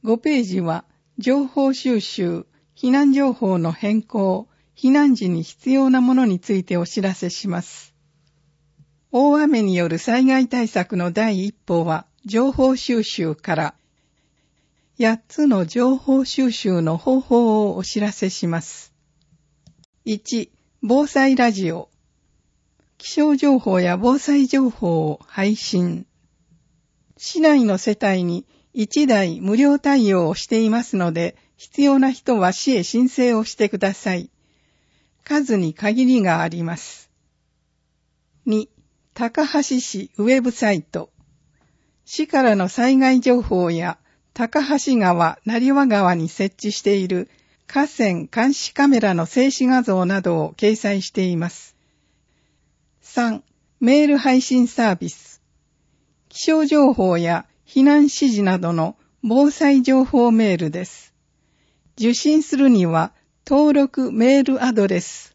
5ページは、情報収集、避難情報の変更、避難時に必要なものについてお知らせします。大雨による災害対策の第一歩は、情報収集から、8つの情報収集の方法をお知らせします。1、防災ラジオ。気象情報や防災情報を配信。市内の世帯に1台無料対応をしていますので、必要な人は市へ申請をしてください。数に限りがあります。2、高梁市ウェブサイト。市からの災害情報や高梁川、成羽川に設置している河川監視カメラの静止画像などを掲載しています。3、メール配信サービス。気象情報や避難指示などの防災情報メールです。受信するには登録メールアドレス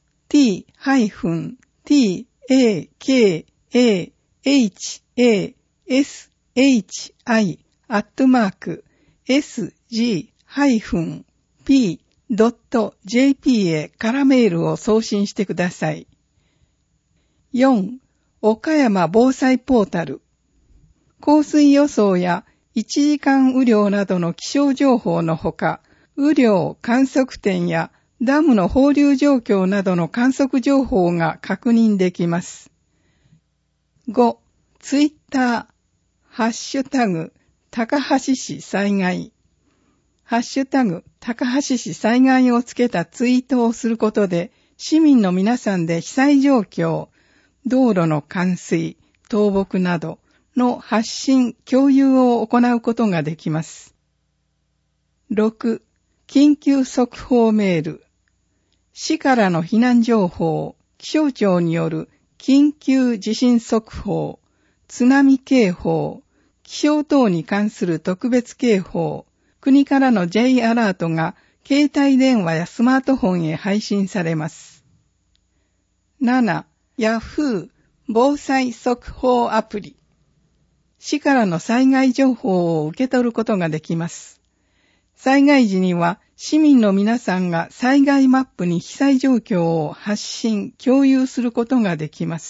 t-akhashi@sg-p.jp へからメールを送信してください。4. 岡山防災ポータル。降水予想や1時間雨量などの気象情報のほか、雨量観測点やダムの放流状況などの観測情報が確認できます。5. ツイッター、ハッシュタグ、高梁市災害。ハッシュタグ、高梁市災害をつけたツイートをすることで、市民の皆さんで被災状況、道路の冠水、倒木などの発信、共有を行うことができます。6. 緊急速報メール。市からの避難情報、気象庁による緊急地震速報、津波警報、気象等に関する特別警報、国からの J アラートが携帯電話やスマートフォンへ配信されます。7. ヤフー防災速報アプリ。市からの災害情報を受け取ることができます。災害時には市民の皆さんが災害マップに被災状況を発信、共有することができます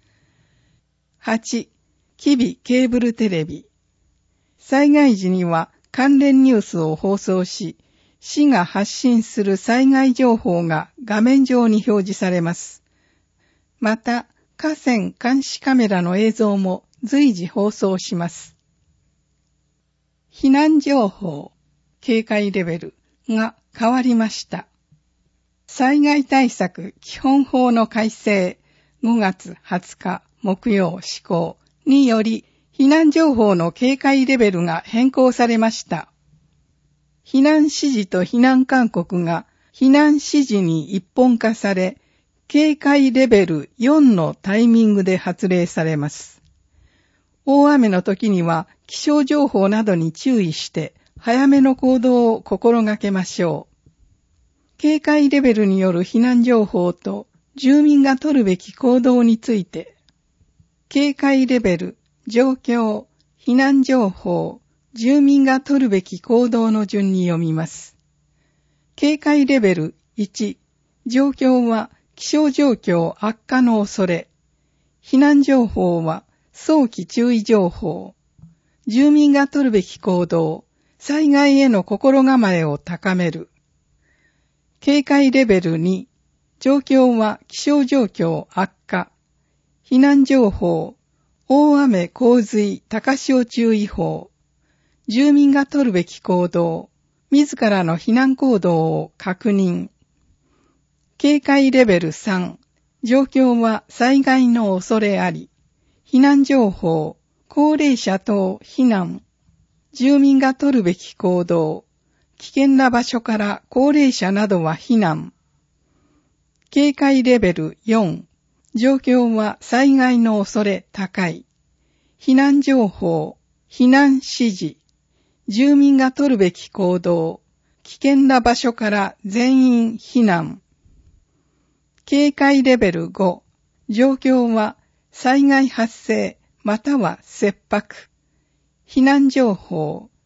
。8. キビケーブルテレビ。災害時には関連ニュースを放送し、市が発信する災害情報が画面上に表示されます。また、河川監視カメラの映像も随時放送します。避難情報、警戒レベルが変わりました。災害対策基本法の改正5月20日木曜施行により、避難情報の警戒レベルが変更されました。避難指示と避難勧告が避難指示に一本化され、警戒レベル4のタイミングで発令されます。大雨の時には気象情報などに注意して早めの行動を心がけましょう。警戒レベルによる避難情報と住民が取るべき行動について、警戒レベル、状況、避難情報、住民が取るべき行動の順に読みます。警戒レベル1、状況は気象状況悪化の恐れ。避難情報は早期注意情報。住民が取るべき行動、災害への心構えを高める。警戒レベル2、状況は気象状況悪化。避難情報、大雨洪水高潮注意報。住民が取るべき行動、自らの避難行動を確認。警戒レベル3、状況は災害の恐れあり。避難情報、高齢者等避難。住民が取るべき行動、危険な場所から高齢者などは避難。警戒レベル4、状況は災害の恐れ高い。避難情報、避難指示。住民が取るべき行動、危険な場所から全員避難。警戒レベル5、状況は災害発生または切迫。避難情報、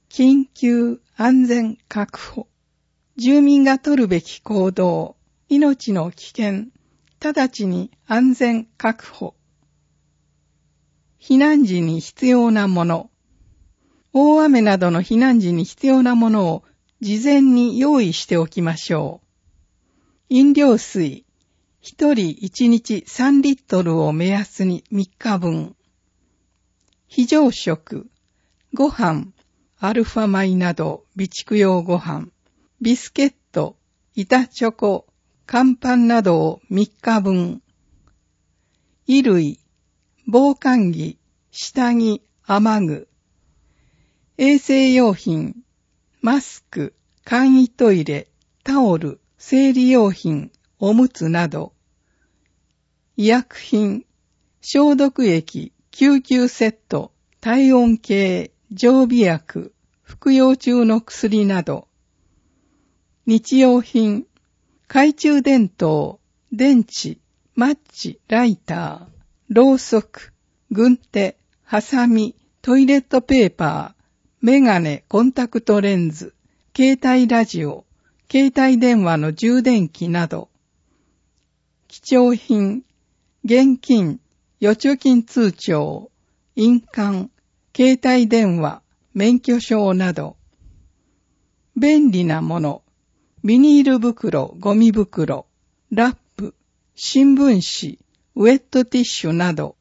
緊急安全確保。住民が取るべき行動、命の危険、直ちに安全確保。避難時に必要なもの。大雨などの避難時に必要なものを事前に用意しておきましょう。飲料水、1人1日3リットルを目安に3日分。非常食、ご飯、アルファ米など備蓄用ご飯、ビスケット、板チョコ、乾パンなどを3日分。衣類、防寒着、下着、雨具。衛生用品、マスク、簡易トイレ、タオル、生理用品、おむつなど。医薬品、消毒液、救急セット、体温計、常備薬、服用中の薬など。日用品、懐中電灯、電池、マッチ、ライター、ろうそく、軍手、ハサミ、トイレットペーパー、メガネ、コンタクトレンズ、携帯ラジオ、携帯電話の充電器など。貴重品、現金、預貯金通帳、印鑑、携帯電話、免許証など。便利なもの、ビニール袋、ゴミ袋、ラップ、新聞紙、ウェットティッシュなど。